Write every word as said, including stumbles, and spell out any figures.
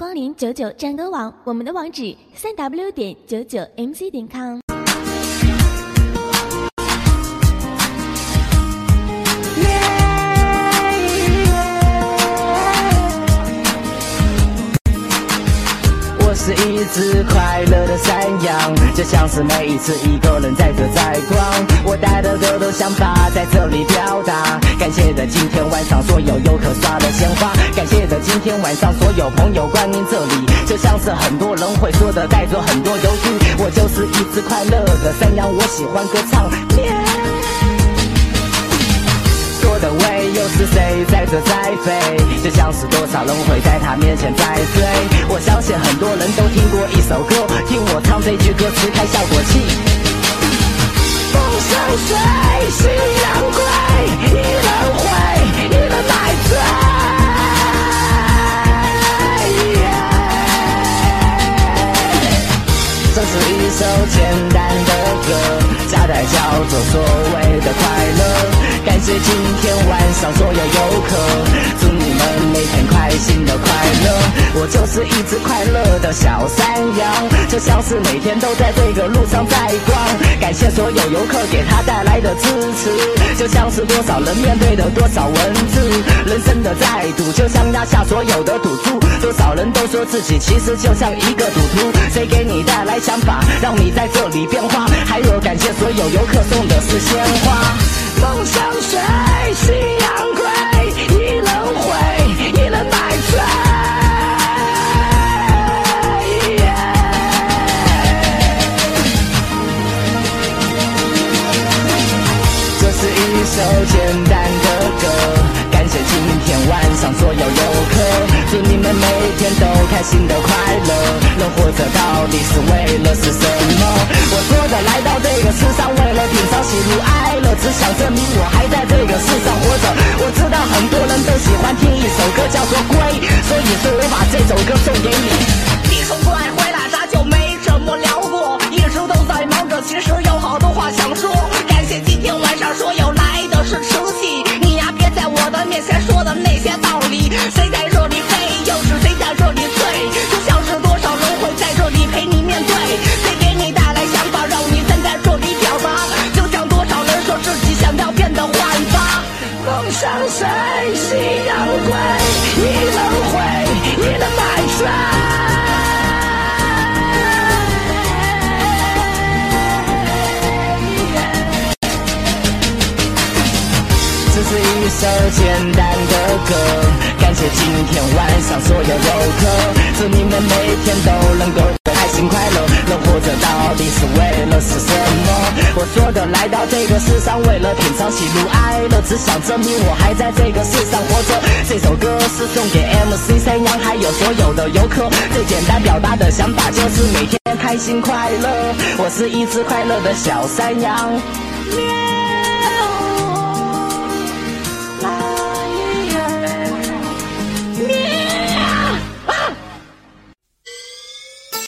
光临九九战歌网，我们的网址三 w 点九九 m c 点 com。 是一只快乐的山羊，就像是每一次一个人在这在逛，我带的各种想法在这里表达。感谢着今天晚上所有游客刷的鲜花，感谢着今天晚上所有朋友光临这里，就像是很多人会说的带着很多忧郁，我就是一只快乐的山羊，我喜欢歌唱。说的喂，又是谁在这在飞？就像是多少人会在他面前在追。我相信很多人都听过一首歌，听我唱这句歌词开效果器。风生水，夕阳归，一人回，一人买醉。这是一首简单的歌，夹带叫做所谓的快乐。感谢今天晚上所有游客，祝你们每天开心的快乐。我就是一只快乐的小山羊，就像是每天都在这个路上在逛。感谢所有游客给他带来的支持，就像是多少人面对的多少文字。人生的在赌，就像压下所有的赌注。多少人都说自己其实就像一个赌徒，谁给你带来想法，让你在这里变化？还有感谢所有游客送的是鲜花。风生水，夕阳归，一人回，一人买醉。这是一首简单的歌，感谢今天晚上所有游客，祝你们每天都开心的快乐。人活着到底是为了是什么？我说的来到这个世上，为了品尝喜怒哀乐，只想证明我还在这个世上活着。我知道很多人都喜欢听一首歌叫做归，所以说我把这首歌送给你。 你说怪回来咋就没怎么聊过，一直都在忙着，其实有好多话想说。感谢今天晚上所有来的是瓷器，你呀别在我的面前说的那些道理。谁在这里飞，又是谁在这里醉？就像是多少人会在这里陪你面对，谁给你带来想法，让你站在这里表达？就像多少人说自己想要变得焕发。 风生水，夕阳归，一人回，一人买醉。这是一首简单的歌，感谢今天晚上所有游客，祝你们每天都能够开心快乐。人活着到底是为了是什么？我说的来到这个世上，为了品尝喜怒哀乐，只想证明我还在这个世上活着。这首歌是送给 M C 山羊还有所有的游客，最简单表达的想法就是每天开心快乐。我是一只快乐的小山羊。